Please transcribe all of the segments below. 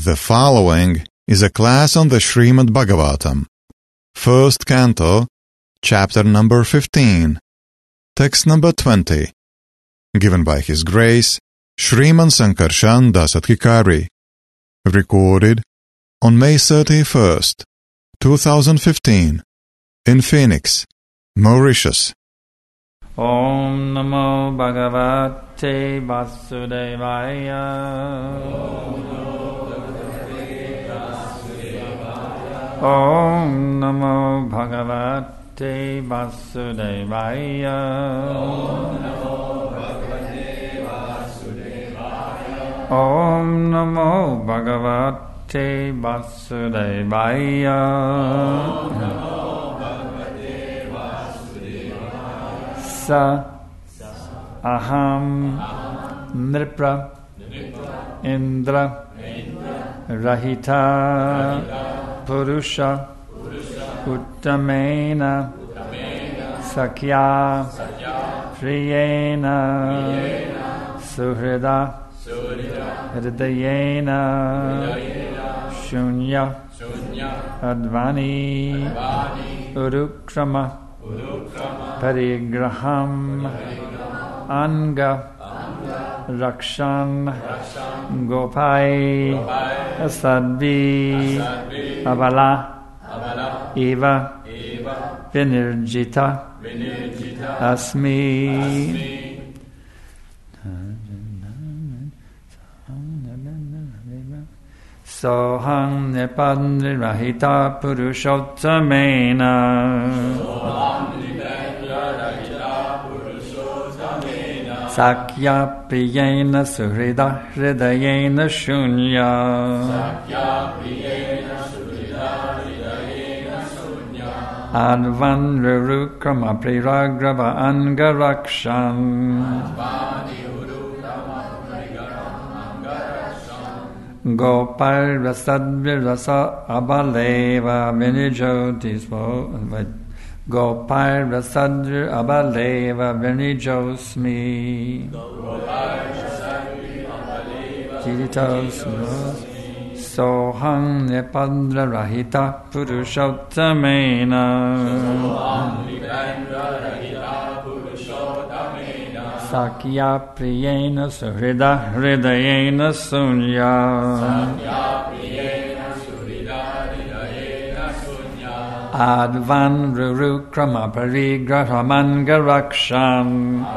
The following is a class on the Srimad Bhagavatam, first canto, chapter number 15, text number 20, given by His Grace Shriman Sankarshan Dasatkikari, recorded on May 31st, 2015, in Phoenix, Mauritius. Om Namo Bhagavate Vasudevaya. Om Namo Bhagavate Vasudevaya. Om Namo Bhagavate Vasudevaya. Sa Aham Nripra Indra Rahita Purusha Uttamena Sakya Priyena Suhrida Hridayena Shunya Advani Urukrama Parigraham Anga Rakshan Gopai Sadvi Abala Eva Vinirjita Asmi. Soham Nipadnirahita Purushottamena Sakya Priyena Suhrida Hridayena Shunya Advan Rurukrama Priragrava Angarakshan Gopal Rasadvirasa Abaleva Vinijotismo Gopal Rasadvir Abaleva Vinijosmi Jiditosmi Soham Nipadra Rahita Purushottamena Sakya Priyena Suhrida Hridayena Sunya Advan Rurukrama Parigrahamangarakshan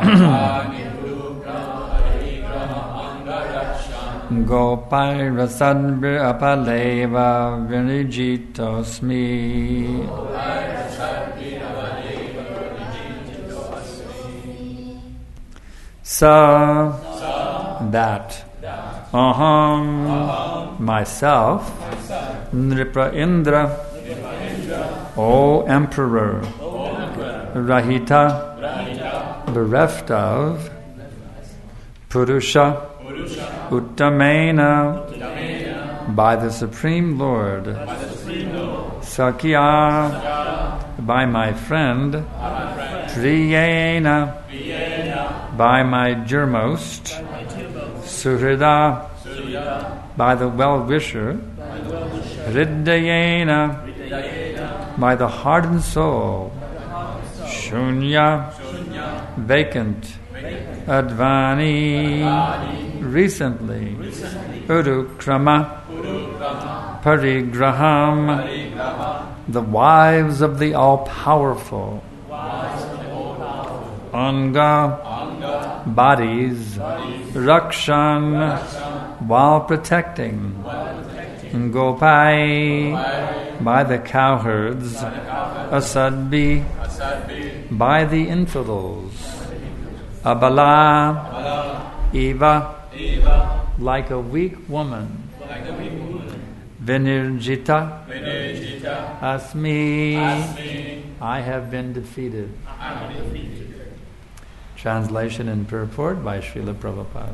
Gopal Rasadvir Apaleva Vinijitosmi. Sa, that, aham, myself, Nripra Indra, O Emperor, Rahita, bereft of, Purusha, Uttamena, by the Supreme Lord, Sakya, by my friend, Priyena, by my dearmost, Suhrida, by the well-wisher, Hridayena, by the heart and soul, Shunya, vacant, Advani, recently, Urukrama, Parigraham, the wives of the all-powerful, Anga, bodies, Rakshan, while protecting, Gopai, by the cowherds, Asadbi, by the infidels, Abala, Eva, like a weak woman, Vinirjita, Asmi, I have been defeated. Translation and purport by Srila Prabhupada.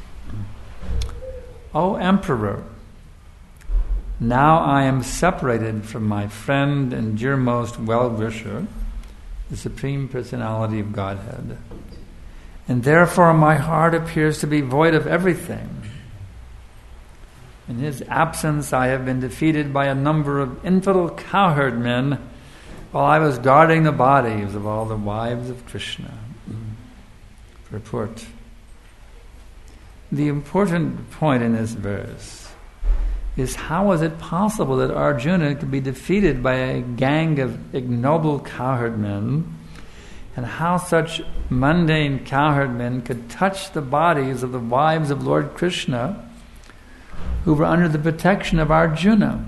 O Emperor, now I am separated from my friend and dearmost well-wisher, the Supreme Personality of Godhead, and therefore my heart appears to be void of everything. In his absence, I have been defeated by a number of infidel cowherd men while I was guarding the bodies of all the wives of Krishna. Purport. The important point in this verse is how is it possible that Arjuna could be defeated by a gang of ignoble cowherd men, and how such mundane cowherd men could touch the bodies of the wives of Lord Krishna who were under the protection of Arjuna.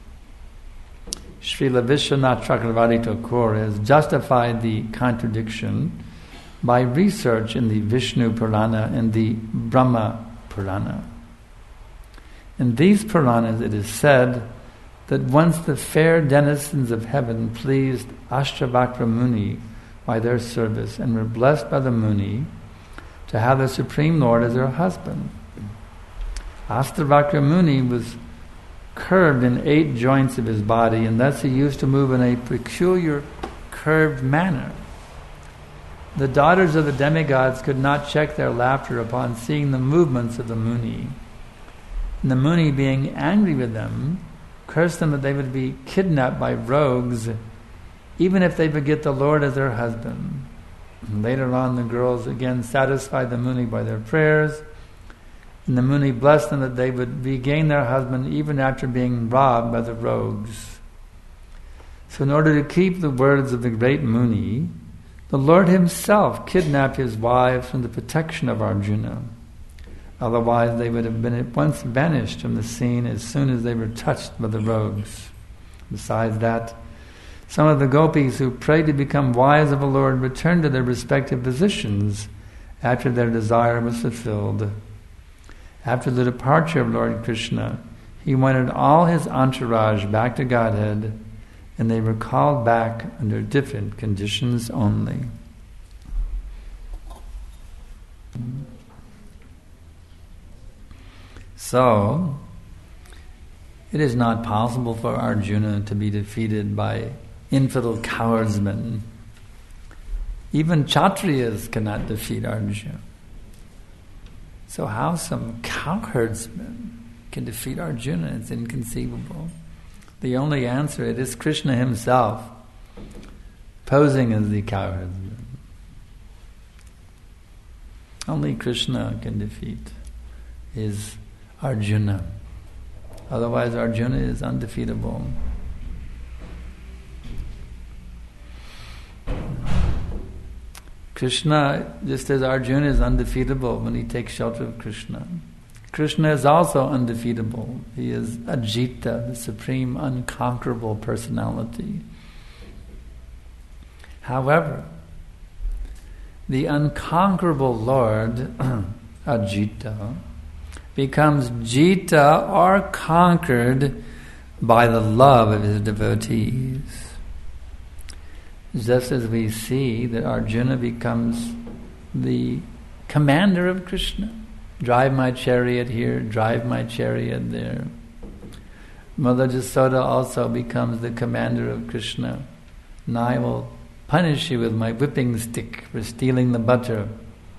Srila Vishwanath Chakravarti Thakur has justified the contradiction by research in the Vishnu Purana and the Brahma Purana. In these Puranas it is said that once the fair denizens of heaven pleased Ashtavakra Muni by their service and were blessed by the Muni to have the Supreme Lord as their husband. Ashtavakra Muni was curved in 8 joints of his body, and thus he used to move in a peculiar curved manner. The daughters of the demigods could not check their laughter upon seeing the movements of the Muni. And the Muni, being angry with them, cursed them that they would be kidnapped by rogues, even if they would get the Lord as their husband. And later on, the girls again satisfied the Muni by their prayers, and the Muni blessed them that they would regain their husband even after being robbed by the rogues. So in order to keep the words of the great Muni, the Lord himself kidnapped his wives from the protection of Arjuna. Otherwise they would have been at once banished from the scene as soon as they were touched by the rogues. Besides that, some of the gopis who prayed to become wives of the Lord returned to their respective positions after their desire was fulfilled. After the departure of Lord Krishna, he wanted all his entourage back to Godhead, and they were called back under different conditions only. So, it is not possible for Arjuna to be defeated by infidel cowardsmen. Even Kshatriyas cannot defeat Arjuna. So how some cowherdsmen can defeat Arjuna? It's inconceivable. The only answer, it is Krishna himself posing as the cowherdsman. Only Krishna can defeat is Arjuna. Otherwise Arjuna is undefeatable. Krishna, just as Arjuna is undefeatable when he takes shelter of Krishna, Krishna is also undefeatable. He is Ajita, the supreme unconquerable personality. However, the unconquerable Lord, Ajita, becomes Jita or conquered by the love of his devotees. Just as we see that Arjuna becomes the commander of Krishna. Drive my chariot here, drive my chariot there. Mother Jasoda also becomes the commander of Krishna. And I will punish you with my whipping stick for stealing the butter.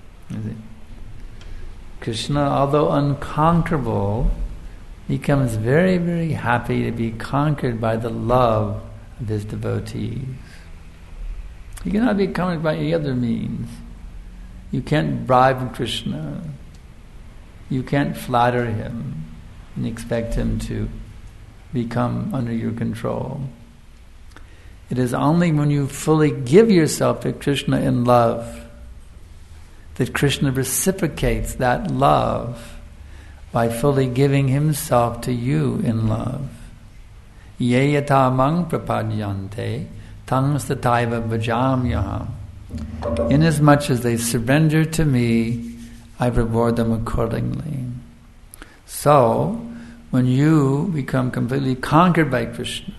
Krishna, although unconquerable, becomes very, very happy to be conquered by the love of his devotees. He cannot be conquered by any other means. You can't bribe Krishna. You can't flatter him and expect him to become under your control. It is only when you fully give yourself to Krishna in love that Krishna reciprocates that love by fully giving himself to you in love. Ye yata mang prapadyante tang stataiva bhajamyaham. Inasmuch as they surrender to me, I reward them accordingly. So, when you become completely conquered by Krishna,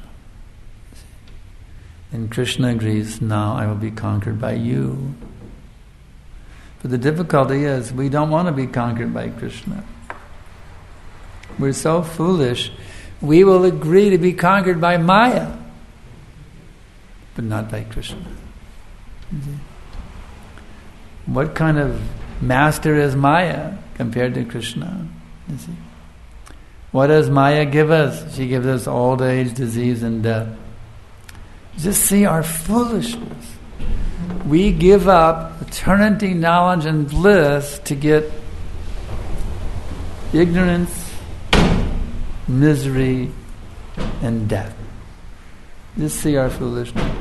then Krishna agrees, now I will be conquered by you. But the difficulty is, we don't want to be conquered by Krishna. We're so foolish, we will agree to be conquered by Maya, but not by Krishna. What kind of master is Maya compared to Krishna? You see? What does Maya give us? She gives us old age, disease, and death. Just see our foolishness. We give up eternity, knowledge, and bliss to get ignorance, misery, and death. Just see our foolishness.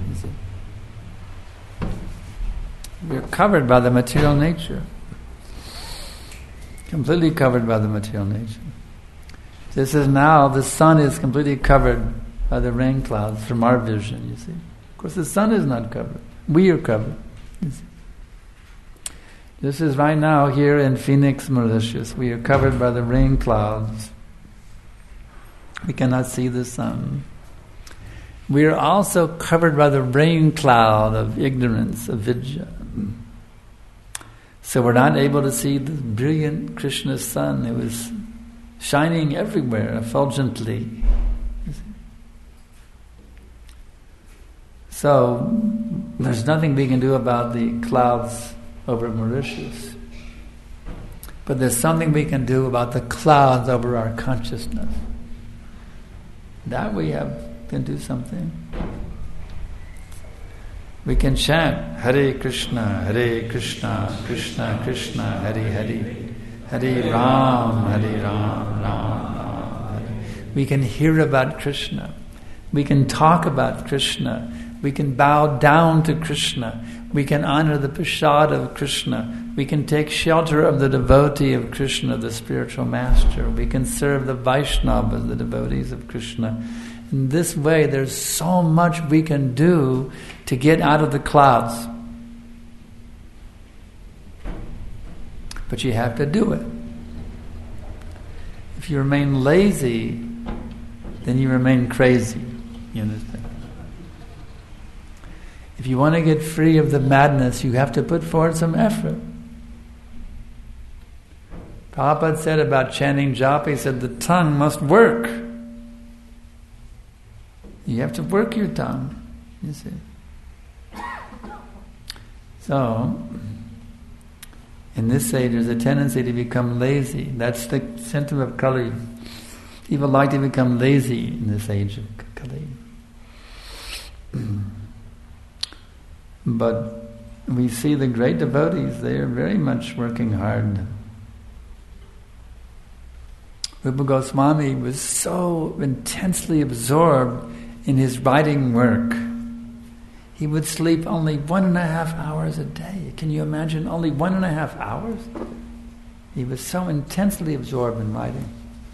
We're covered by the material nature. Completely covered by the material nature. This is now, the sun is completely covered by the rain clouds from our vision, you see. Of course, the sun is not covered. We are covered. You see. This is right now here in Phoenix, Mauritius. We are covered by the rain clouds. We cannot see the sun. We are also covered by the rain cloud of ignorance, of vidya. So we're not able to see the brilliant Krishna sun. It was shining everywhere, effulgently. So there's nothing we can do about the clouds over Mauritius. But there's something we can do about the clouds over our consciousness. That we can do something. We can chant Hare Krishna, Krishna Krishna, Hare Hare, Hare Ram, Ram Ram. We can hear about Krishna. We can talk about Krishna. We can bow down to Krishna. We can honor the prasad of Krishna. We can take shelter of the devotee of Krishna, the spiritual master. We can serve the Vaishnavas, the devotees of Krishna. In this way, there's so much we can do to get out of the clouds. But you have to do it. If you remain lazy, then you remain crazy. You understand? If you want to get free of the madness, you have to put forward some effort. Prabhupada said about chanting japa, he said the tongue must work. You have to work your tongue, you see. So, in this age, there's a tendency to become lazy. That's the symptom of Kali. People like to become lazy in this age of Kali. But we see the great devotees, they are very much working hard. Rupa Goswami was so intensely absorbed in his writing work. He would sleep only 1.5 hours a day. Can you imagine? Only 1.5 hours? He was so intensely absorbed in writing.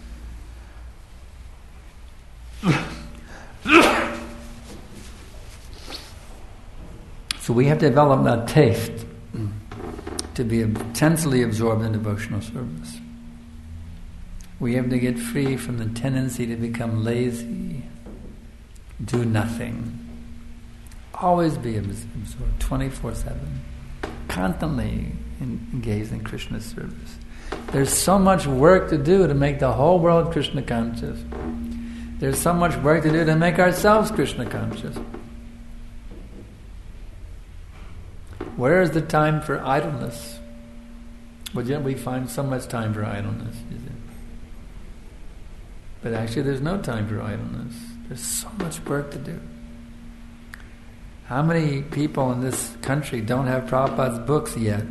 So we have to develop that taste to be intensely absorbed in devotional service. We have to get free from the tendency to become lazy, do nothing. Always be absorbed 24/7, constantly engaged in Krishna's service. There's so much work to do to make the whole world Krishna conscious. There's so much work to do to make ourselves Krishna conscious. Where is the time for idleness? But yet we find so much time for idleness, you see. But actually there's no time for idleness. There's so much work to do. How many people in this country don't have Prabhupada's books yet?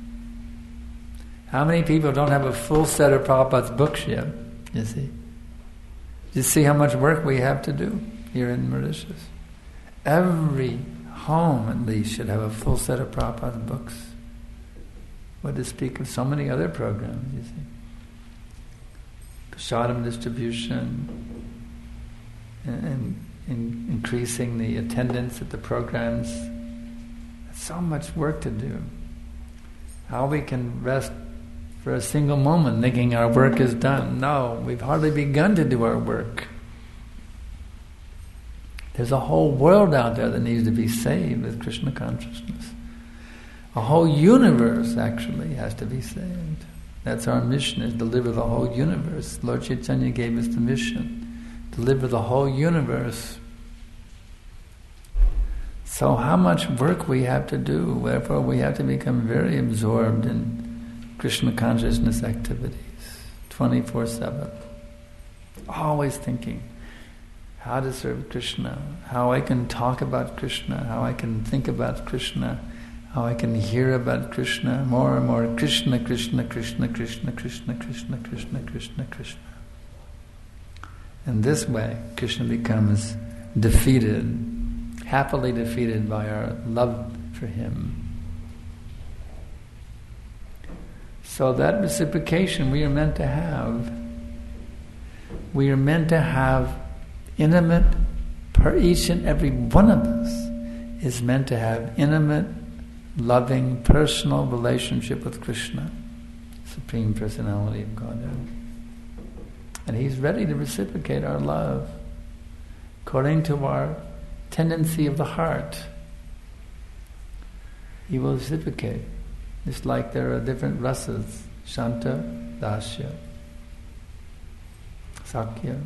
How many people don't have a full set of Prabhupada's books yet? You see? You see how much work we have to do here in Mauritius. Every home, at least, should have a full set of Prabhupada's books. What to speak of so many other programs, you see. Prasadam distribution, and increasing the attendance at the programs. There's so much work to do. How we can rest for a single moment thinking our work is done. No, we've hardly begun to do our work. There's a whole world out there that needs to be saved with Krishna consciousness. A whole universe actually has to be saved. That's our mission, is deliver the whole universe. Lord Chaitanya gave us the mission. Deliver the whole universe. So how much work we have to do, therefore we have to become very absorbed in Krishna consciousness activities, 24/7. always thinking how to serve Krishna, how I can talk about Krishna, how I can think about Krishna, how I can hear about Krishna, more and more Krishna, Krishna, Krishna, Krishna, Krishna, Krishna, Krishna, Krishna, Krishna. In this way, Krishna becomes defeated, happily defeated by our love for him. So that reciprocation we are meant to have. We are meant to have intimate, each and every one of us is meant to have intimate, loving, personal relationship with Krishna, Supreme Personality of Godhead. And he's ready to reciprocate our love according to our tendency of the heart. He will reciprocate. Just like there are different rasas, Shanta, Dasya, Sakya,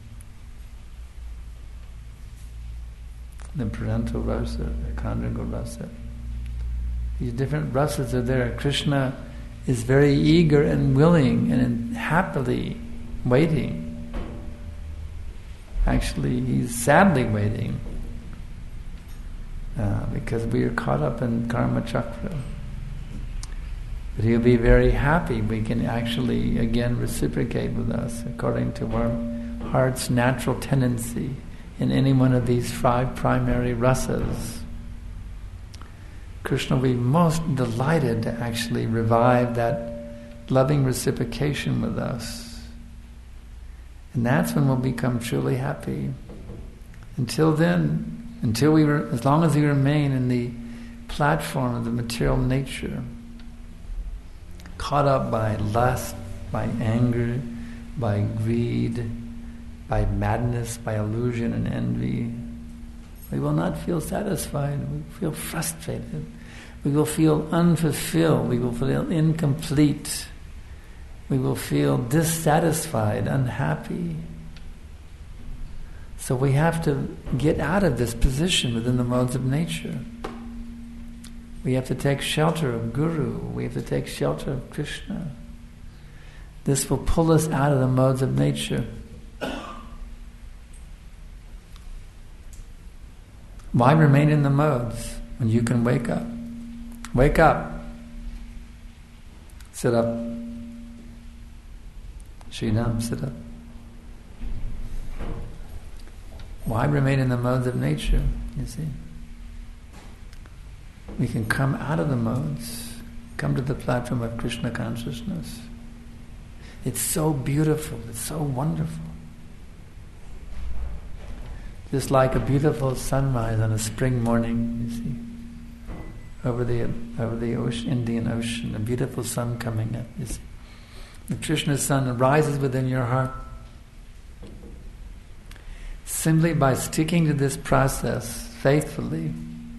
the parental rasa, the conjugal rasa. These different rasas are there. Krishna is very eager and willing and happily waiting. Actually, he's sadly waiting because we are caught up in karma chakra. But he'll be very happy we can actually again reciprocate with us according to our heart's natural tendency in any one of these 5 primary rasas. Krishna will be most delighted to actually revive that loving reciprocation with us. And that's when we'll become truly happy. Until then, as long as we remain in the platform of the material nature, caught up by lust, by anger, by greed, by madness, by illusion and envy, we will not feel satisfied. We will feel frustrated. We will feel unfulfilled. We will feel incomplete. We will feel dissatisfied, unhappy. So we have to get out of this position within the modes of nature. We have to take shelter of Guru. We have to take shelter of Krishna. This will pull us out of the modes of nature. Why remain in the modes when you can wake up? Wake up. Sit up. Sridham, sit up. Why remain in the modes of nature, you see? We can come out of the modes, come to the platform of Krishna consciousness. It's so beautiful, it's so wonderful. Just like a beautiful sunrise on a spring morning, you see, over the ocean, Indian Ocean, a beautiful sun coming up, you see. The Krishna sun arises within your heart. Simply by sticking to this process faithfully,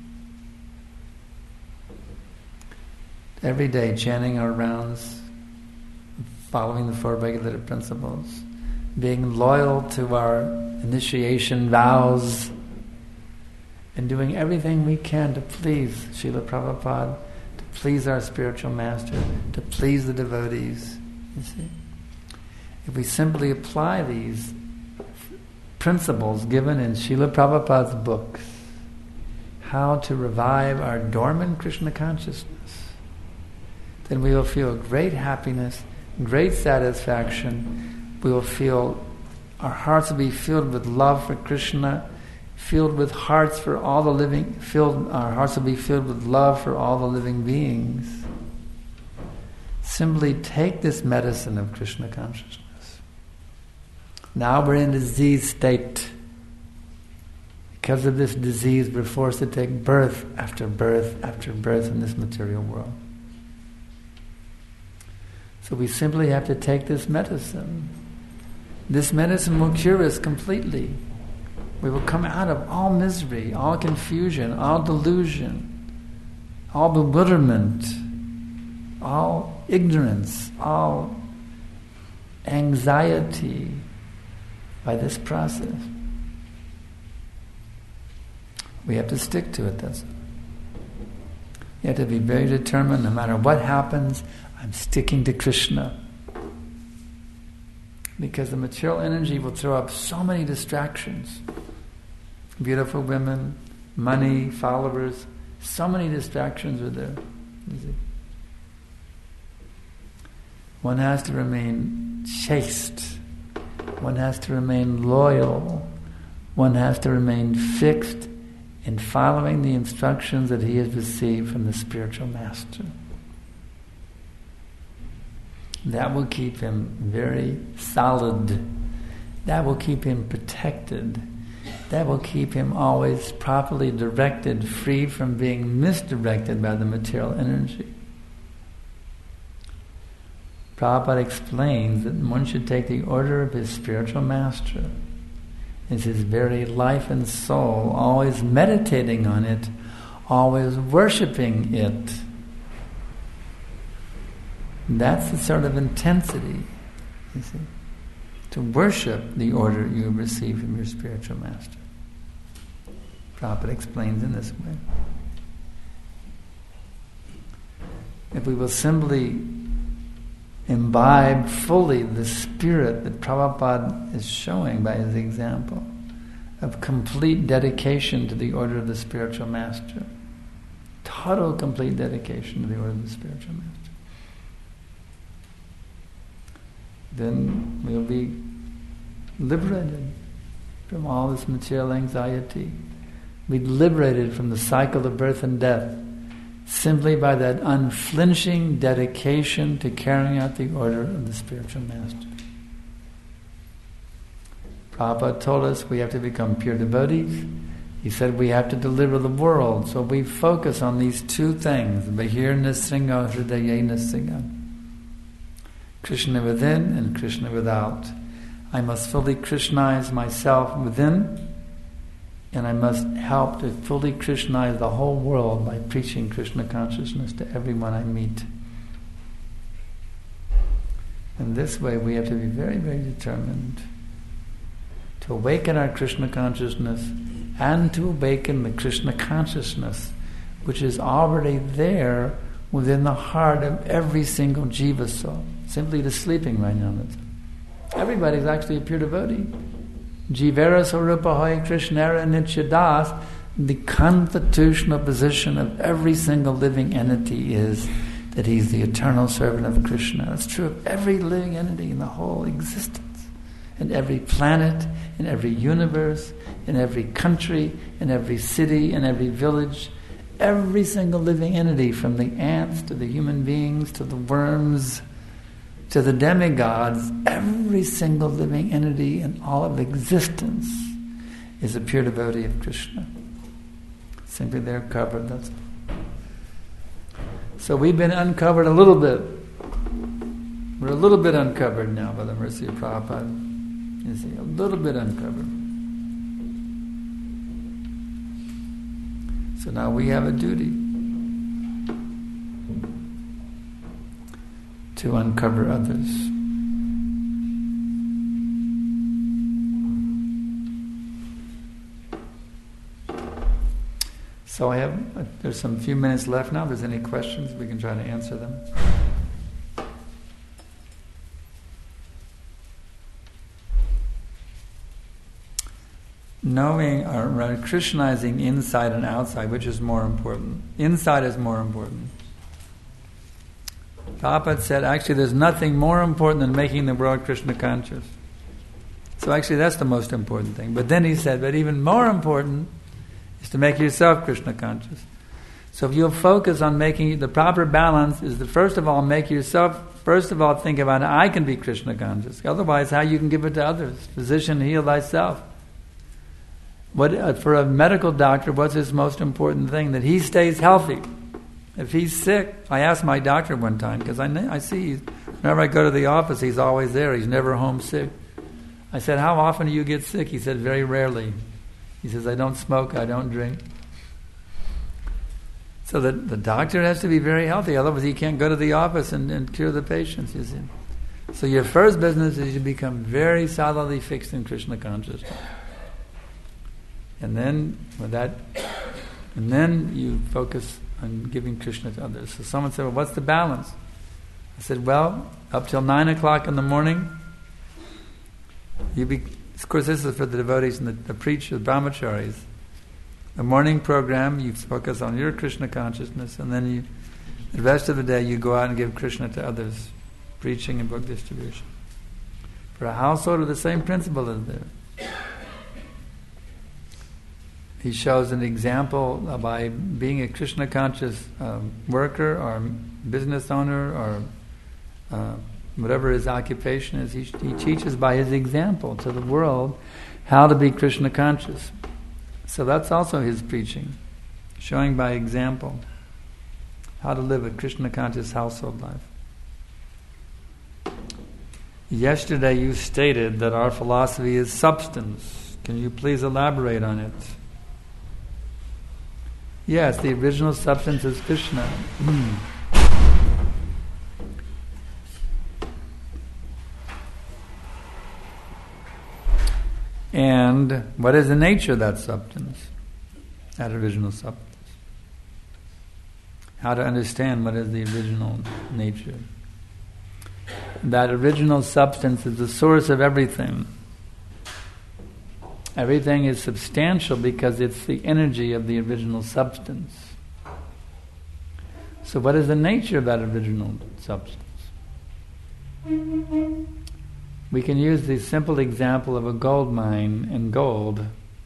every day chanting our rounds, following the 4 regulative principles, being loyal to our initiation vows, and doing everything we can to please Srila Prabhupada, to please our spiritual master, to please the devotees. You see, if we simply apply these principles given in Srila Prabhupada's books, how to revive our dormant Krishna consciousness, then we will feel great happiness, great satisfaction. We will feel, our hearts will be filled with love for Krishna, filled with hearts for all the living, our hearts will be filled with love for all the living beings. Simply take this medicine of Krishna consciousness. Now we're in a disease state. Because of this disease, we're forced to take birth after birth after birth in this material world. So we simply have to take this medicine. This medicine will cure us completely. We will come out of all misery, all confusion, all delusion, all bewilderment, all ignorance, all anxiety by this process. We have to stick to it, that's it. You have to be very determined, no matter what happens, I'm sticking to Krishna. Because the material energy will throw up so many distractions. Beautiful women, money, followers, so many distractions are there. You see? One has to remain chaste. One has to remain loyal. One has to remain fixed in following the instructions that he has received from the spiritual master. That will keep him very solid. That will keep him protected. That will keep him always properly directed, free from being misdirected by the material energy. Prabhupada explains that one should take the order of his spiritual master as his very life and soul, always meditating on it, always worshipping it. That's the sort of intensity, you see, to worship the order you have received from your spiritual master. Prabhupada explains in this way. If we will simply imbibe fully the spirit that Prabhupada is showing by his example of complete dedication to the order of the spiritual master, total complete dedication to the order of the spiritual master, then we'll be liberated from all this material anxiety. We'll be liberated from the cycle of birth and death simply by that unflinching dedication to carrying out the order of the spiritual master. Prabhupada told us we have to become pure devotees. He said we have to deliver the world. So we focus on these two things, Bahir Nisringa, Hridaye Nisringa. Krishna within and Krishna without. I must fully Krishnaize myself within, and I must help to fully Krishnaize the whole world by preaching Krishna consciousness to everyone I meet. And this way we have to be very, very determined to awaken our Krishna consciousness and to awaken the Krishna consciousness which is already there within the heart of every single jiva soul. Simply just sleeping right now. Everybody's actually a pure devotee. Jivera Sarupahoy Krishnera Nityadas, the constitutional position of every single living entity is that he's the eternal servant of Krishna. That's true of every living entity in the whole existence, in every planet, in every universe, in every country, in every city, in every village. Every single living entity, from the ants to the human beings to the worms to the demigods, every single living entity in all of existence is a pure devotee of Krishna. Simply they're covered, that's all. So we've been uncovered a little bit. We're a little bit uncovered now by the mercy of Prabhupada. You see, a little bit uncovered. So now we have a duty to uncover others. So there's some few minutes left now. If there's any questions, we can try to answer them. Knowing or Krishnizing inside and outside, which is more important? Inside is more important. Prabhupada said, actually, there's nothing more important than making the world Krishna conscious. So actually, that's the most important thing. But then he said, but even more important is to make yourself Krishna conscious. So if you'll focus on making the proper balance, is to first of all make yourself, first of all think about how I can be Krishna conscious. Otherwise, how you can give it to others. Physician, heal thyself. For a medical doctor, what's his most important thing? That he stays healthy. If he's sick, I asked my doctor one time, because I see, whenever I go to the office, he's always there. He's never home sick. I said, how often do you get sick? He said, very rarely. He says, I don't smoke, I don't drink. So the doctor has to be very healthy, otherwise he can't go to the office and cure the patients, you see. So your first business is to become very solidly fixed in Krishna consciousness. And then you focus on giving Krishna to others. So someone said, well, what's the balance? I said, well, up till 9 o'clock in the morning, Of course, this is for the devotees and the preachers, the brahmacharis. The morning program, you focus on your Krishna consciousness, and then the rest of the day you go out and give Krishna to others, preaching and book distribution. For a householder, the same principle is there. He shows an example by being a Krishna conscious worker or business owner or whatever his occupation is. He teaches by his example to the world how to be Krishna conscious. So that's also his preaching, showing by example how to live a Krishna conscious household life. Yesterday you stated that our philosophy is substance. Can you please elaborate on it? Yes, the original substance is Krishna. And what is the nature of that substance? That original substance. How to understand what is the original nature. That original substance is the source of everything. Everything is substantial because it's the energy of the original substance. So what is the nature of that original substance? We can use the simple example of a gold mine and gold.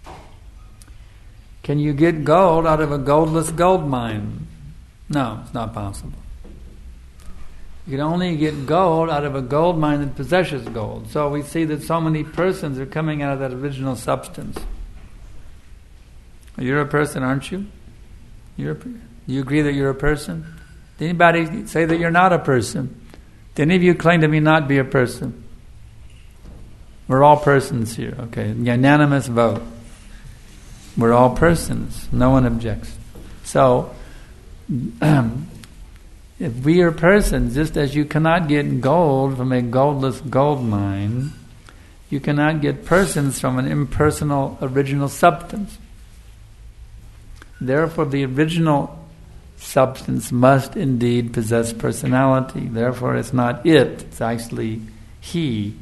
Can you get gold out of a goldless gold mine? No, it's not possible. You can only get gold out of a gold mine that possesses gold. So we see that so many persons are coming out of that original substance. You're a person, aren't you? Do you agree that you're a person? Did anybody say that you're not a person? Did any of you claim to not be a person? We're all persons here, okay? Unanimous vote. We're all persons. No one objects. So, if we are persons, just as you cannot get gold from a goldless gold mine, you cannot get persons from an impersonal original substance. Therefore, the original substance must indeed possess personality. Therefore, it's not it's actually he.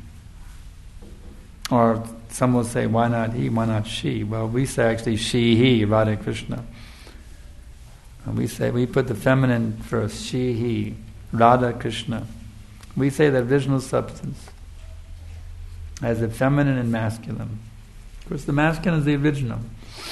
Or some will say, why not he, why not she? Well, we say actually she, he, Radha Krishna. And we put the feminine first, she, he, Radha Krishna. We say the original substance as a feminine and masculine. Of course, the masculine is the original.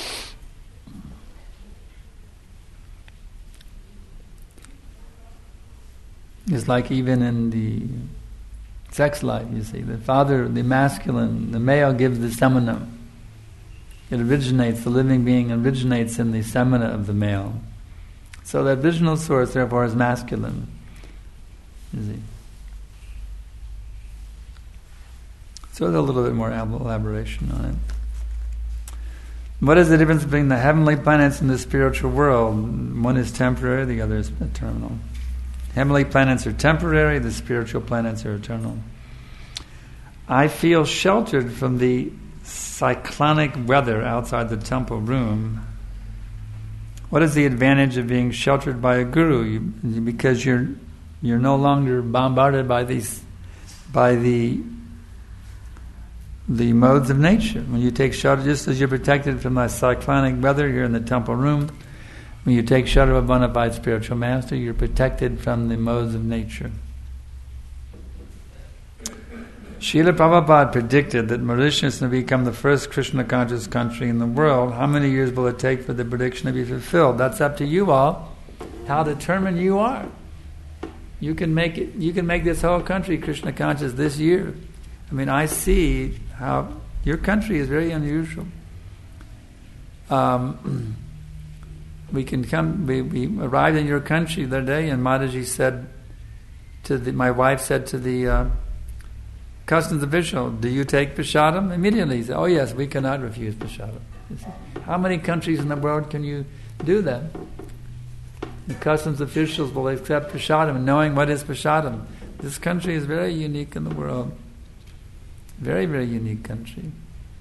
It's like even in the sex life, you see, the father, the masculine, the male gives the semina. It originates, the living being originates in the semina of the male. So the original source, therefore, is masculine. You see. So there's a little bit more elaboration on it. What is the difference between the heavenly planets and the spiritual world? One is temporary, the other is eternal. Heavenly planets are temporary, the spiritual planets are eternal. I feel sheltered from the cyclonic weather outside the temple room. What is the advantage of being sheltered by a guru? Because you're no longer bombarded by the modes of nature. When you take shelter, just as you're protected from the cyclonic weather, you're in the temple room. When you take shelter of a bona fide spiritual master, you're protected from the modes of nature. Srila Prabhupada predicted that Mauritius will become the first Krishna conscious country in the world. How many years will it take for the prediction to be fulfilled? That's up to you all. How determined you are. You can make it. You can make this whole country Krishna conscious this year. I mean, I see how your country is very unusual. We arrived in your country the other day, and Mataji said my wife said to the customs official, "Do you take prasadam?" Immediately he said, "Oh yes, we cannot refuse prasadam." How many countries in the world can you do that? The customs officials will accept prasadam, knowing what is prasadam. This country is very unique in the world. Very, very unique country.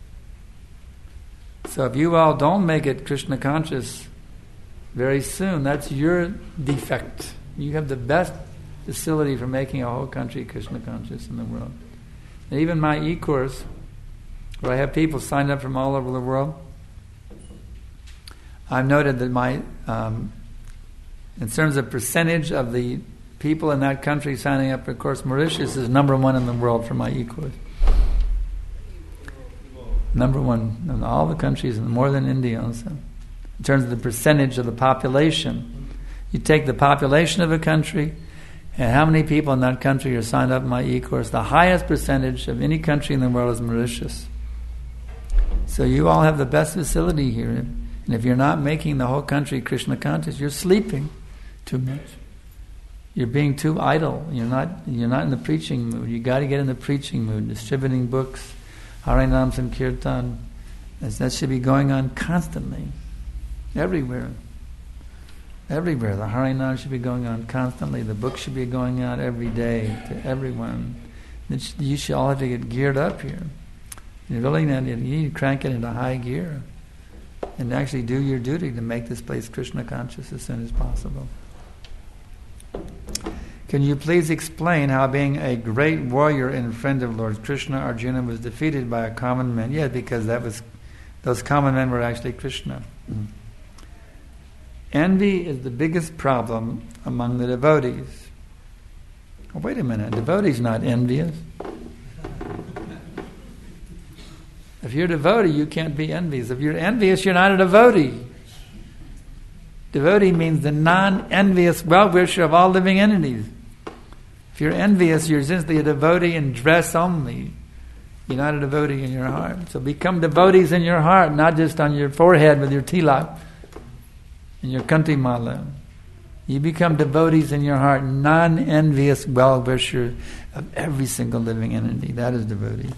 So if you all don't make it Krishna conscious very soon, that's your defect. You have the best facility for making a whole country Krishna conscious in the world. And even my e-course, where I have people signed up from all over the world, I've noted that in terms of percentage of the people in that country signing up for Course, Mauritius is number one in the world for my e-course. Number one in all the countries, and more than India also. In terms of the percentage of the population, you take the population of a country and how many people in that country are signed up in my e-course. The highest percentage of any country in the world is Mauritius. So you all have the best facility here. And if you're not making the whole country Krishna conscious, you're sleeping too much. You're being too idle. You're not in the preaching mood. You got to get in the preaching mood, distributing books, Harinam Sankirtan. That should be going on constantly, everywhere. Everywhere. The Harinam should be going on constantly. The book should be going out every day to everyone. You should all have to get geared up here. You really need to crank it into high gear and actually do your duty to make this place Krishna conscious as soon as possible. Can you please explain how, being a great warrior and friend of Lord Krishna, Arjuna was defeated by a common man? Yeah, because those common men were actually Krishna. Envy is the biggest problem among the devotees. Oh, wait a minute, devotees not envious. If you're a devotee, you can't be envious. If you're envious, you're not a devotee. Devotee means the non-envious well-wisher of all living entities. If you're envious, you're simply a devotee in dress only. You're not a devotee in your heart. So become devotees in your heart, not just on your forehead with your tilak and your kanti mala. You become devotees in your heart, non-envious well-wisher of every single living entity. That is devotee.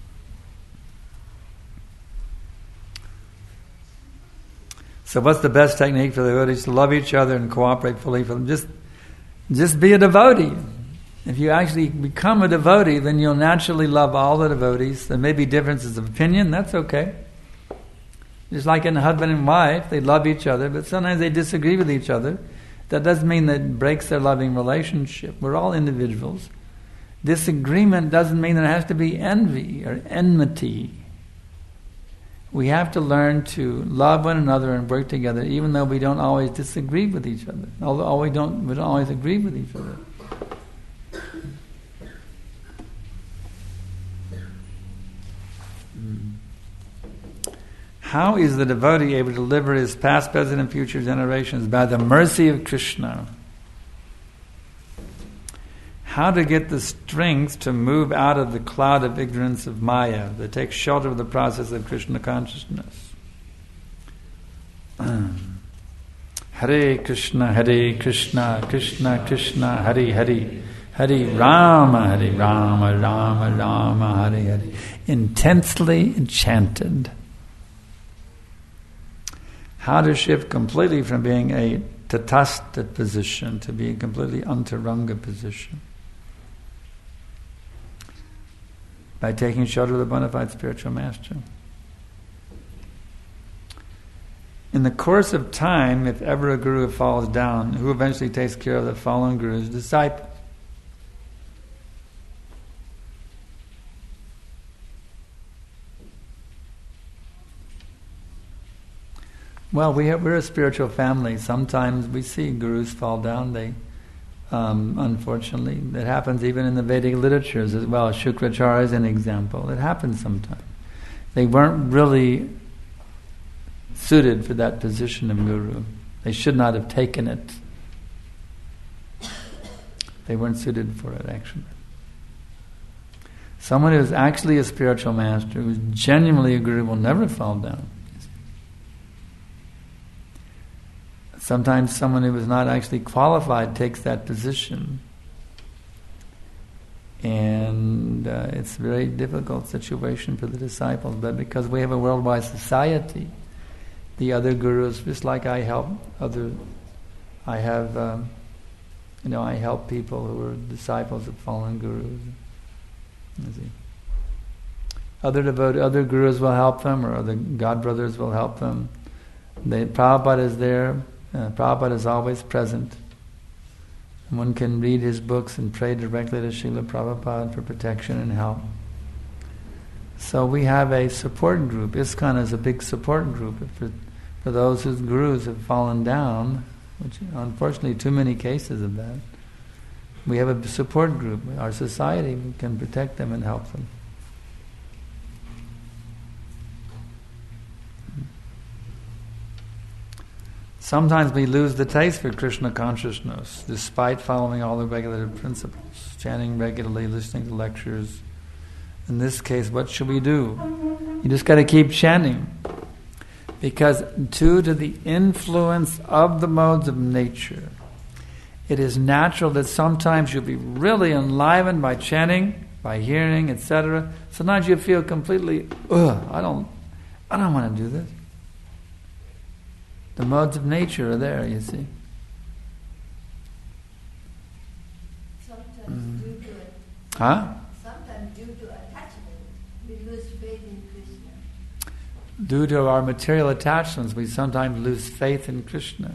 So what's the best technique for the devotees? To love each other and cooperate fully for them. Just be a devotee. If you actually become a devotee, then you'll naturally love all the devotees. There may be differences of opinion, that's okay. Just like in a husband and wife, they love each other, but sometimes they disagree with each other. That doesn't mean that it breaks their loving relationship. We're all individuals. Disagreement doesn't mean there has to be envy or enmity. We have to learn to love one another and work together, even though we don't always disagree with each other. Although we don't always agree with each other. How is the devotee able to deliver his past, present, and future generations? By the mercy of Krishna. How to get the strength to move out of the cloud of ignorance of Maya, that takes shelter of the process of Krishna consciousness. Hare Krishna, Krishna Krishna, Hare Hare, Hare Rama, Rama Rama, Hare Hare. Intensely enchanted. How to shift completely from being a tatastha position to being completely antaranga position. By taking shelter of the bona fide spiritual master. In the course of time, if ever a guru falls down, who eventually takes care of the fallen guru's disciple? Well, we're a spiritual family. Sometimes we see gurus fall down. They, unfortunately, that happens even in the Vedic literatures as well. Shukracharya is an example. It happens sometimes. They weren't really suited for that position of guru. They should not have taken it. They weren't suited for it, actually. Someone who is actually a spiritual master, who is genuinely a guru, will never fall down. Sometimes someone who is not actually qualified takes that position. And it's a very difficult situation for the disciples. But because we have a worldwide society, the other gurus, just like I help I help people who are disciples of fallen gurus. Other gurus will help them, or other God brothers will help them. Prabhupada is there. Prabhupada is always present. And one can read his books and pray directly to Srila Prabhupada for protection and help. So we have a support group. ISKCON is a big support group for those whose gurus have fallen down, which unfortunately too many cases of that. We have a support group. Our society can protect them and help them. Sometimes we lose the taste for Krishna consciousness, despite following all the regulative principles, chanting regularly, listening to lectures. In this case, what should we do? You just got to keep chanting. Because due to the influence of the modes of nature, it is natural that sometimes you'll be really enlivened by chanting, by hearing, etc. Sometimes you feel completely, I don't want to do this. The modes of nature are there, you see. Sometimes due to it. Sometimes due to attachment, we lose faith in Krishna. Due to our material attachments, we sometimes lose faith in Krishna.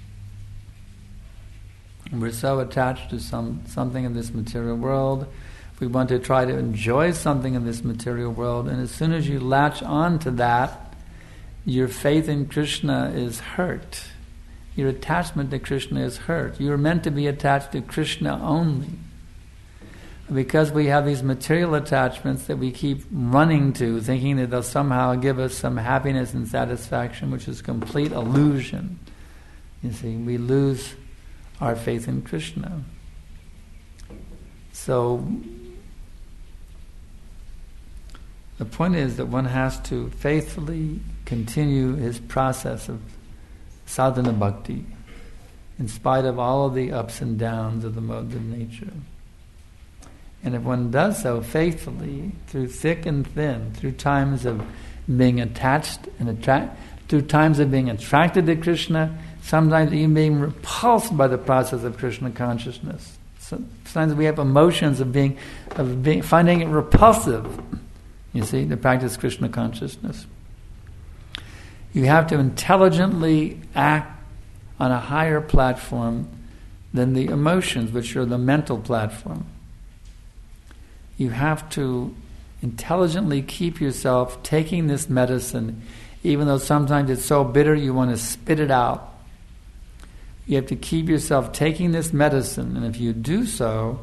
We're so attached to something in this material world. We want to try to enjoy something in this material world, and as soon as you latch on to that, your faith in Krishna is hurt. Your attachment to Krishna is hurt. You are meant to be attached to Krishna only. Because we have these material attachments that we keep running to, thinking that they'll somehow give us some happiness and satisfaction, which is complete illusion. You see, we lose our faith in Krishna. So, the point is that one has to faithfully continue his process of sadhana bhakti in spite of all of the ups and downs of the modes of nature. And if one does so faithfully, through thick and thin, through times of being attached and through times of being attracted to Krishna, sometimes even being repulsed by the process of Krishna consciousness. Sometimes we have emotions of finding it repulsive. You see, to practice Krishna consciousness. You have to intelligently act on a higher platform than the emotions, which are the mental platform. You have to intelligently keep yourself taking this medicine, even though sometimes it's so bitter you want to spit it out. You have to keep yourself taking this medicine, and if you do so,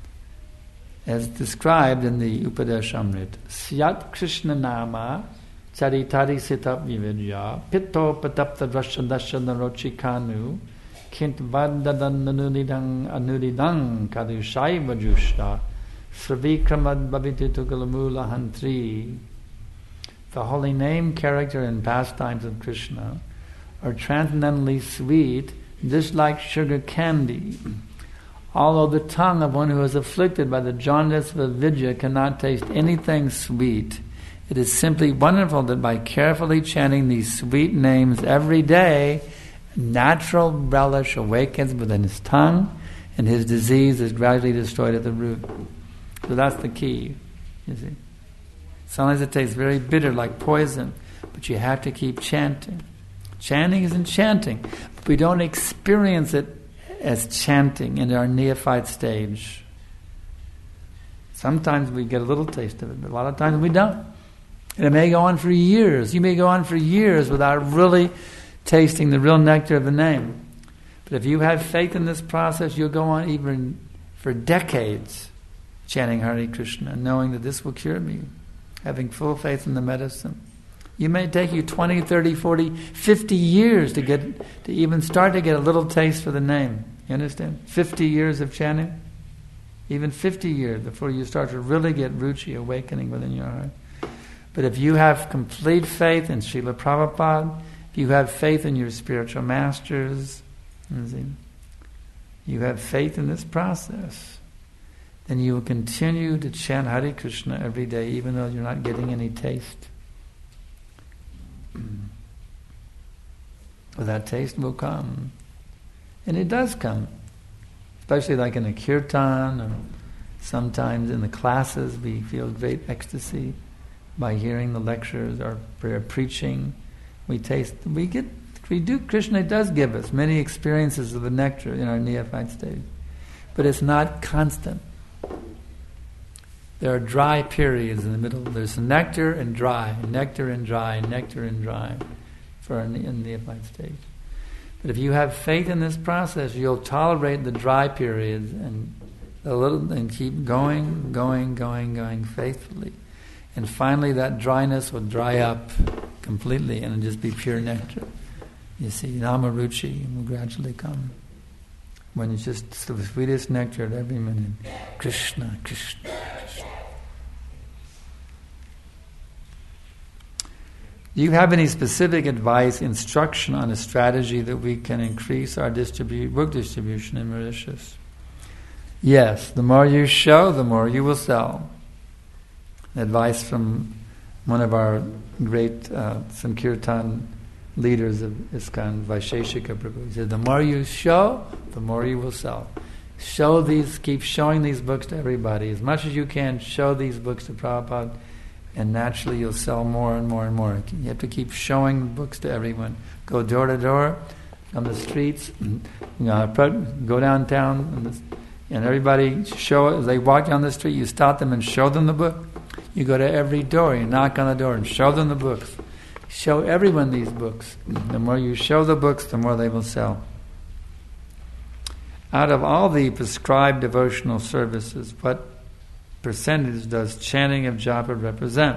as described in the Upadeshamrita, Syat Krishna Nama Charitari Sitap Vividya Pitto Patapta Drashadashana Rochikanu Kint Vadadan Anudidang Kadushai Vajushta Sravikramad Bhavititugalamula Hantri. The holy name, character, and pastimes of Krishna are transcendently sweet, just like sugar candy. Although the tongue of one who is afflicted by the jaundice of avidya cannot taste anything sweet, it is simply wonderful that by carefully chanting these sweet names every day, natural relish awakens within his tongue, and his disease is gradually destroyed at the root. So that's the key, you see. Sometimes it tastes very bitter, like poison, but you have to keep chanting. Chanting isn't chanting, but we don't experience it as chanting in our neophyte stage. Sometimes we get a little taste of it, but a lot of times we don't. And it may go on for years. You may go on for years without really tasting the real nectar of the name. But if you have faith in this process, you'll go on even for decades chanting Hare Krishna, knowing that this will cure me, having full faith in the medicine. You may take you 20, 30, 40, 50 years to even start to get a little taste for the name. You understand? 50 years of chanting? Even 50 years before you start to really get ruchi awakening within your heart. But if you have complete faith in Srila Prabhupada, if you have faith in your spiritual masters, you have faith in this process, then you will continue to chant Hare Krishna every day, even though you're not getting any taste. Well, that taste will come. And it does come. Especially like in a kirtan, or sometimes in the classes we feel great ecstasy by hearing the lectures or preaching. Krishna does give us many experiences of the nectar in our neophyte stage. But it's not constant. There are dry periods in the middle. There's nectar and dry, nectar and dry, nectar and dry for in the neophyte stage. But if you have faith in this process, you'll tolerate the dry periods and keep going faithfully. And finally that dryness will dry up completely and it'll just be pure nectar. You see, Namaruchi will gradually come. When it's just the sweetest nectar at every minute. Krishna, Krishna, Krishna. Do you have any specific advice, instruction on a strategy that we can increase our book distribution in Mauritius? Yes, the more you show, the more you will sell. Advice from one of our great Sankirtan leaders of ISKCON, Vaisheshika Prabhu. He said, the more you show, the more you will sell. Keep showing these books to everybody. As much as you can, show these books to Prabhupada, and naturally you'll sell more and more and more. You have to keep showing books to everyone. Go door to door, on the streets, go downtown, and everybody show it. As they walk down the street, you stop them and show them the book. You go to every door, you knock on the door and show them the books. Show everyone these books. The more you show the books, the more they will sell. Out of all the prescribed devotional services, what percentage does chanting of japa represent?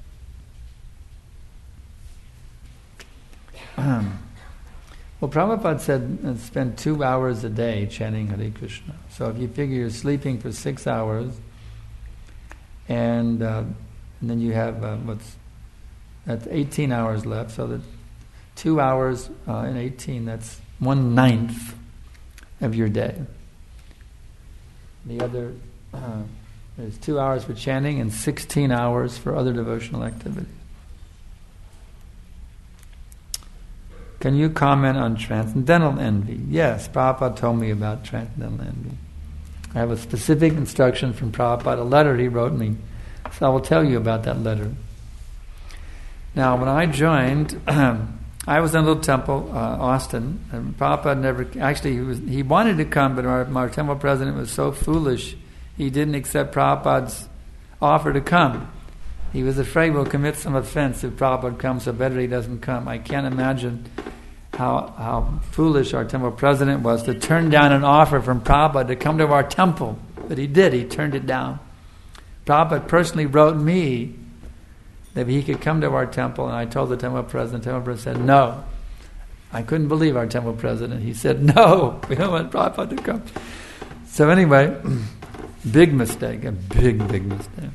Well, Prabhupada said spend 2 hours a day chanting Hare Krishna. So if you figure you're sleeping for 6 hours, and then you have that's 18 hours left. So that 2 hours in 18, that's 1/9 of your day. The other there's 2 hours for chanting and 16 hours for other devotional activities. Can you comment on transcendental envy? Yes, Prabhupada told me about transcendental envy. I have a specific instruction from Prabhupada, a letter he wrote me. So I will tell you about that letter. Now, when I joined, I was in a little temple, Austin, and Prabhupada never... Actually, he wanted to come, but our temple president was so foolish, he didn't accept Prabhupada's offer to come. He was afraid we'll commit some offense if Prabhupada comes, so better he doesn't come. I can't imagine how foolish our temple president was to turn down an offer from Prabhupada to come to our temple. But he did, he turned it down. Prabhupada personally wrote me that he could come to our temple, and I told the temple president said no. I couldn't believe our temple president. He said, no, we don't want Prabhupada to come. So anyway, big mistake, a big mistake.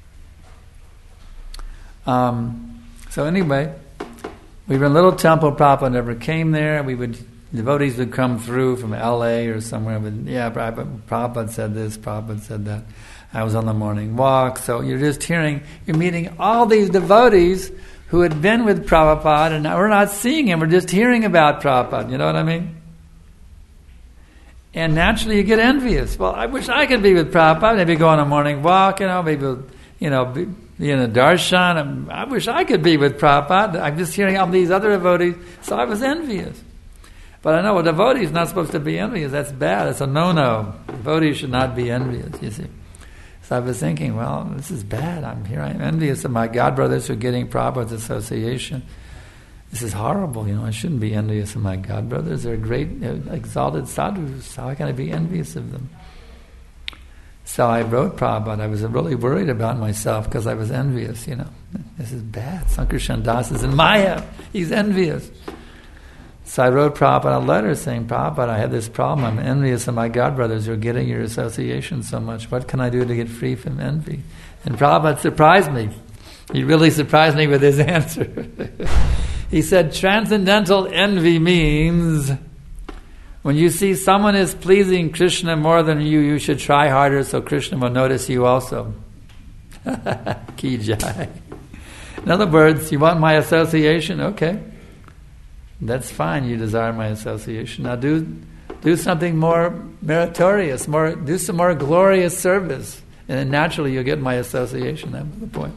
So anyway, we were in a little temple. Prabhupada never came there. Devotees would come through from LA or somewhere. Prabhupada said this, Prabhupada said that. I was on the morning walk. So you're meeting all these devotees who had been with Prabhupada, and we're not seeing him. We're just hearing about Prabhupada. You know what I mean? And naturally you get envious. Well, I wish I could be with Prabhupada. Maybe go on a morning walk, maybe, be in a darshan. I wish I could be with Prabhupada. I'm just hearing all these other devotees, so I was envious. But I know a devotee is not supposed to be envious. That's bad. It's a no-no. Devotees should not be envious, you see. So I was thinking, well, this is bad. I'm envious of my godbrothers who are getting Prabhupada's association. This is horrible. I shouldn't be envious of my godbrothers. They're great, exalted sadhus. How can I be envious of them? So I wrote Prabhupada. I was really worried about myself because I was envious, This is bad. Sankarshan Das is in Maya. He's envious. So I wrote Prabhupada a letter saying, Prabhupada, I have this problem. I'm envious of my godbrothers who are getting your association so much. What can I do to get free from envy? And Prabhupada surprised me. He really surprised me with his answer. He said, transcendental envy means when you see someone is pleasing Krishna more than you, you should try harder so Krishna will notice you also. Ki jai. In other words, you want my association? Okay. That's fine, you desire my association. Now do something more meritorious, do some more glorious service, and then naturally you'll get my association. That was the point.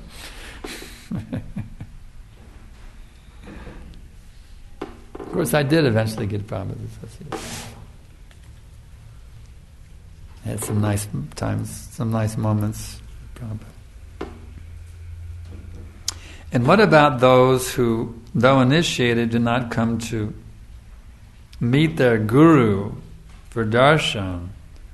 Of course, I did eventually get Prabhupada's association. I had some nice times, some nice moments. Prabhupada. And what about those who, though initiated, do not come to meet their guru for darshan?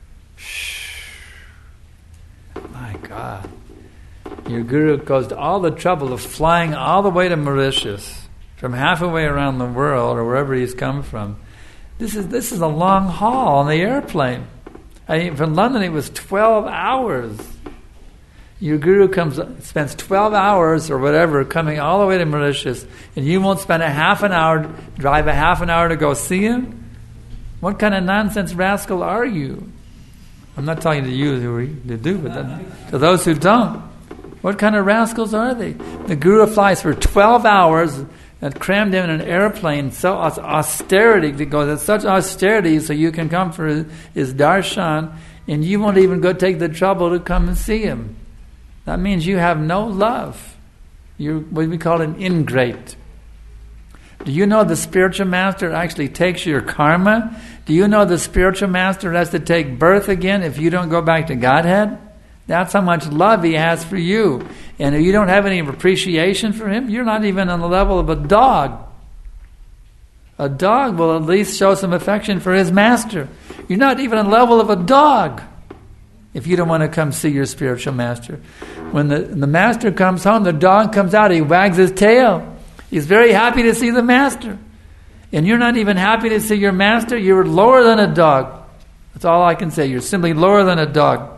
My God. Your guru goes to all the trouble of flying all the way to Mauritius, from halfway around the world, or wherever he's come from. This is a long haul on the airplane. From London it was 12 hours. Your guru spends 12 hours or whatever coming all the way to Mauritius, and you won't spend drive a half an hour to go see him? What kind of nonsense rascal are you? I'm not telling you to you who do, but to those who don't. What kind of rascals are they? The guru flies for 12 hours and crammed him in an airplane, so austerity, because it's such austerity so you can come for his darshan, and you won't even go take the trouble to come and see him. That means you have no love. You're what we call an ingrate. Do you know the spiritual master actually takes your karma? Do you know the spiritual master has to take birth again if you don't go back to Godhead? That's how much love he has for you. And if you don't have any appreciation for him, you're not even on the level of a dog. A dog will at least show some affection for his master. You're not even on the level of a dog if you don't want to come see your spiritual master. When the master comes home, the dog comes out, he wags his tail. He's very happy to see the master. And you're not even happy to see your master, you're lower than a dog. That's all I can say. You're simply lower than a dog.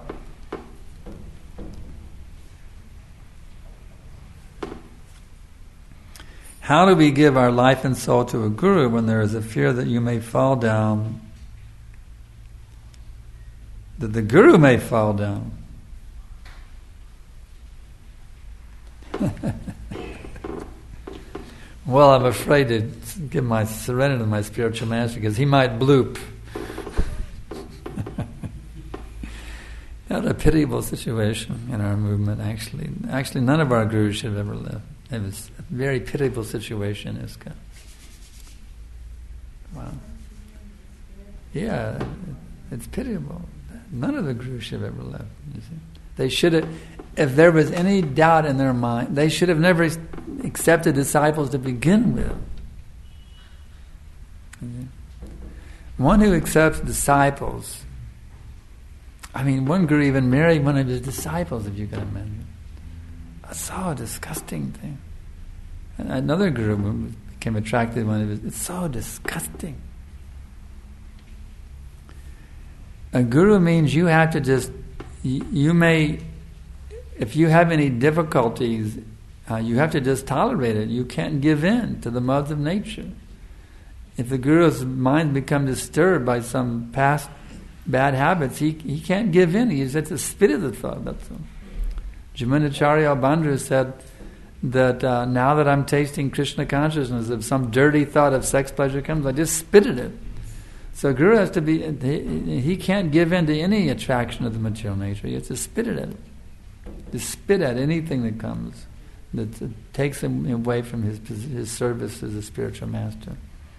How do we give our life and soul to a guru when there is a fear that you may fall down, that the guru may fall down? Well, I'm afraid to give my serenity to my spiritual master because he might bloop. Not a pitiable situation in our movement, actually. Actually, none of our gurus should have ever lived. It was a very pitiable situation, ISKCON. Wow. Yeah, it's pitiable. None of the gurus should have ever lived. You see? They should have, if there was any doubt in their mind, they should have never accepted disciples to begin with. One who accepts disciples, one guru even married one of his disciples, if you can imagine. So disgusting thing. And another guru became attracted to one of his. It's so disgusting. A guru means you have to just. You may, if you have any difficulties, you have to just tolerate it. You can't give in to the modes of nature. If the guru's mind becomes disturbed by some past bad habits, he can't give in. He has to spit at the thought. That's all. Jamunacharya Bandhu said that now that I'm tasting Krishna consciousness, if some dirty thought of sex pleasure comes, I just spit at it. So Guru has to be, he can't give in to any attraction of the material nature. He has to spit at it. Just spit at anything that comes, that takes him away from his service as a spiritual master.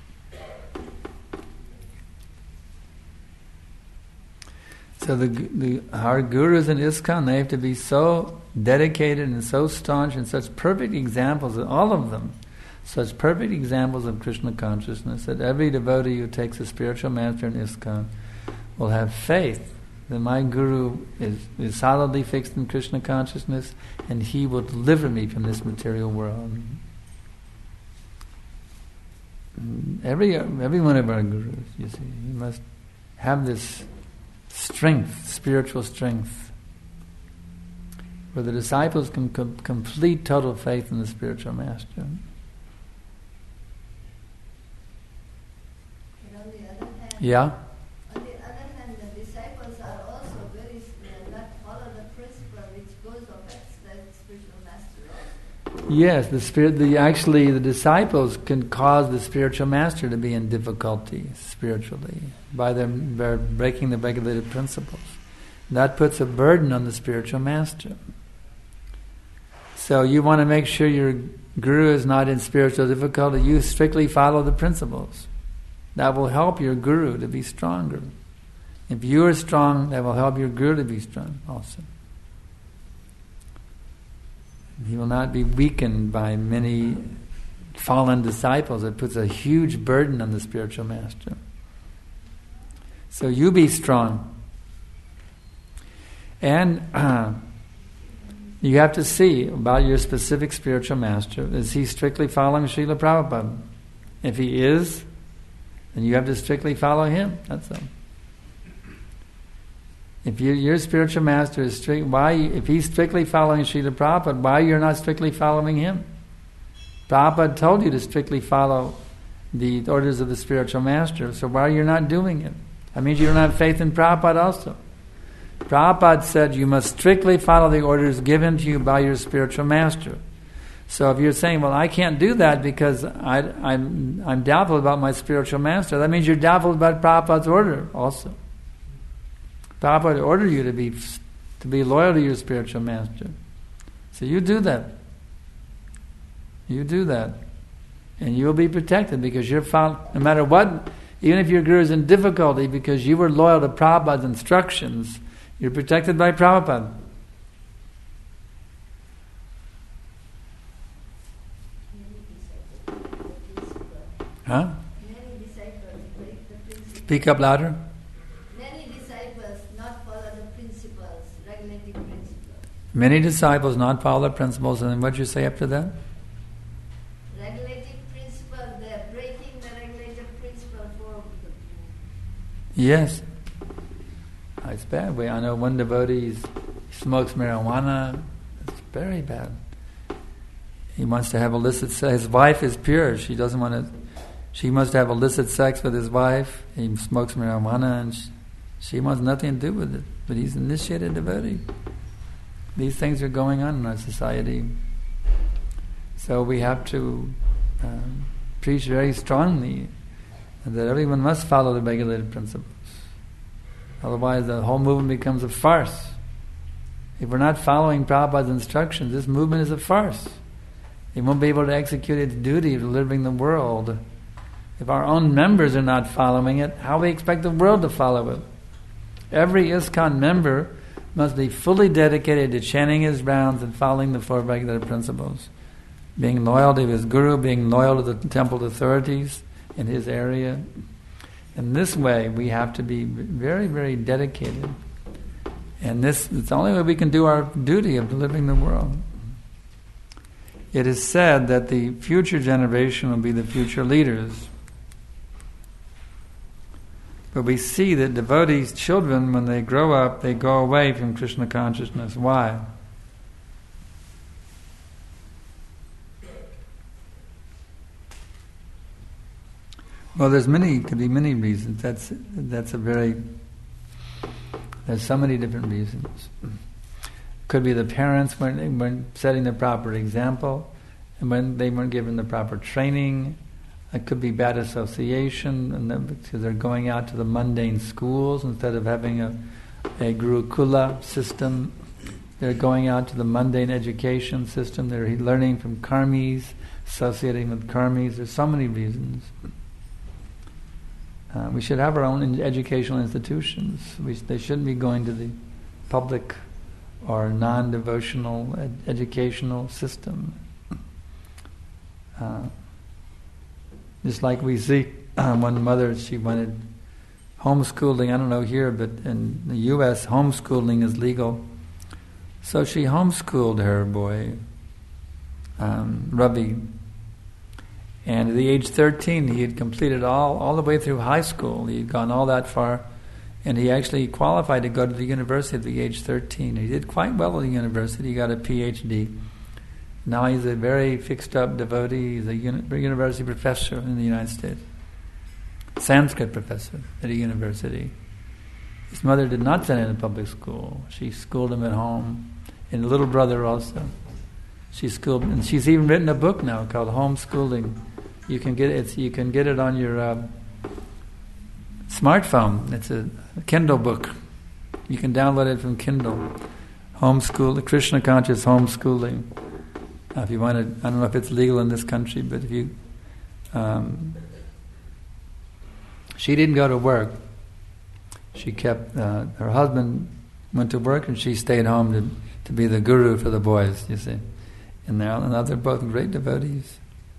So our gurus in ISKCON, they have to be so dedicated and so staunch and such perfect examples, all of them, such perfect examples of Krishna consciousness, that every devotee who takes a spiritual master in ISKCON will have faith that my guru is solidly fixed in Krishna consciousness and he will deliver me from this material world. Every one of our gurus, you see, you must have this strength, spiritual strength, where the disciples can complete total faith in the spiritual master. And on the other hand, Yeah? On the other hand, the disciples are also not follow the principle which goes affects the spiritual master also. Yes, the disciples can cause the spiritual master to be in difficulty spiritually by breaking the regulated principles. That puts a burden on the spiritual master. So you want to make sure your guru is not in spiritual difficulty. You strictly follow the principles. That will help your guru to be stronger. If you are strong, that will help your guru to be strong also. He will not be weakened by many fallen disciples. It puts a huge burden on the spiritual master. So you be strong. And you have to see about your specific spiritual master. Is he strictly following Srila Prabhupada? If he is, then you have to strictly follow him. That's all. If your spiritual master is strict, if he's strictly following Srila Prabhupada, why you're not strictly following him? Prabhupada told you to strictly follow the orders of the spiritual master, so why you're not doing it? That means you don't have faith in Prabhupada also. Prabhupada said you must strictly follow the orders given to you by your spiritual master. So if you're saying, well, I can't do that because I'm doubtful about my spiritual master, that means you're doubtful about Prabhupada's order also. Prabhupada ordered you to be loyal to your spiritual master. So you do that. You do that. And you will be protected because you're found, no matter what, even if your guru is in difficulty because you were loyal to Prabhupada's instructions, you're protected by Prabhupada. Huh? Many disciples break the principles. Speak up louder. Many disciples not follow the principles, regulative principles. Many disciples not follow the principles, and then what did you say after that? Regulative principle, they're breaking the regulative principle for the... Yes. It's bad. I know one devotee smokes marijuana. It's very bad. He wants to have illicit sex. His wife is pure. She doesn't want to... She must have illicit sex with his wife. He smokes marijuana and she wants nothing to do with it. But he's an initiated devotee. These things are going on in our society. So we have to preach very strongly that everyone must follow the regulated principles. Otherwise the whole movement becomes a farce. If we're not following Prabhupada's instructions, this movement is a farce. It won't be able to execute its duty of delivering the world. If our own members are not following it, how we expect the world to follow it? Every ISKCON member must be fully dedicated to chanting his rounds and following the four regulative principles. Being loyal to his guru, being loyal to the temple authorities in his area. In this way, we have to be very, very dedicated. And it's the only way we can do our duty of delivering the world. It is said that the future generation will be the future leaders. But we see that devotees' children, when they grow up, they go away from Krishna consciousness. Why? Well, could be many reasons. There's so many different reasons. Could be the parents weren't setting the proper example, and when they weren't given the proper training. It could be bad association, and because they're going out to the mundane schools instead of having a Gurukula system. They're going out to the mundane education system. They're learning from karmis, associating with karmis. There's so many reasons. We should have our own educational institutions. They shouldn't be going to the public or non-devotional educational system. Just like we see one mother, she wanted homeschooling. I don't know here, but in the U.S., homeschooling is legal. So she homeschooled her boy, Ravi. And at the age 13, he had completed all the way through high school. He had gone all that far. And he actually qualified to go to the university at the age 13. He did quite well at the university. He got a PhD. Now he's a very fixed-up devotee. He's a university professor in the United States. Sanskrit professor at a university. His mother did not send him to public school. She schooled him at home. And a little brother also. She schooled, and she's even written a book now called Homeschooling. You can get it on your smartphone. It's a Kindle book. You can download it from Kindle. Homeschool, Krishna Conscious Homeschooling. If you want to, I don't know if it's legal in this country, but if you, she didn't go to work. She kept, her husband went to work and she stayed home to be the guru for the boys, you see. and now they're both great devotees.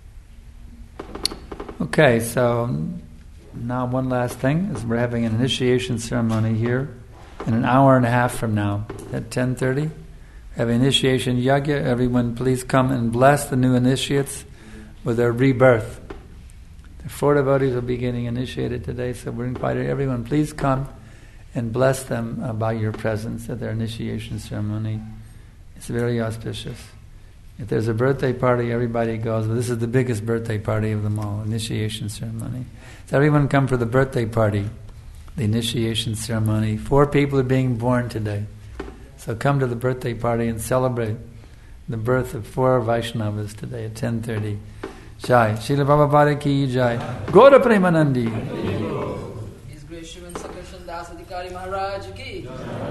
Okay, so now one last thing is we're having an initiation ceremony here in an hour and a half from now at 10:30. Have an initiation yagya. Everyone please come and bless the new initiates with their rebirth. The 4 devotees will be getting initiated today, so we're inviting everyone, please come and bless them by your presence at their initiation ceremony. It's very auspicious. If there's a birthday party, everybody goes, but this is the biggest birthday party of them all, initiation ceremony. So everyone come for the birthday party, the initiation ceremony. 4 people are being born today. So come to the birthday party and celebrate the birth of 4 Vaishnavas today at 10:30. Jai. Srila Prabhupada ki jai. Gaura Premanandi. His Grace Shriman Sankarshan Das Adhikari Maharaj ki.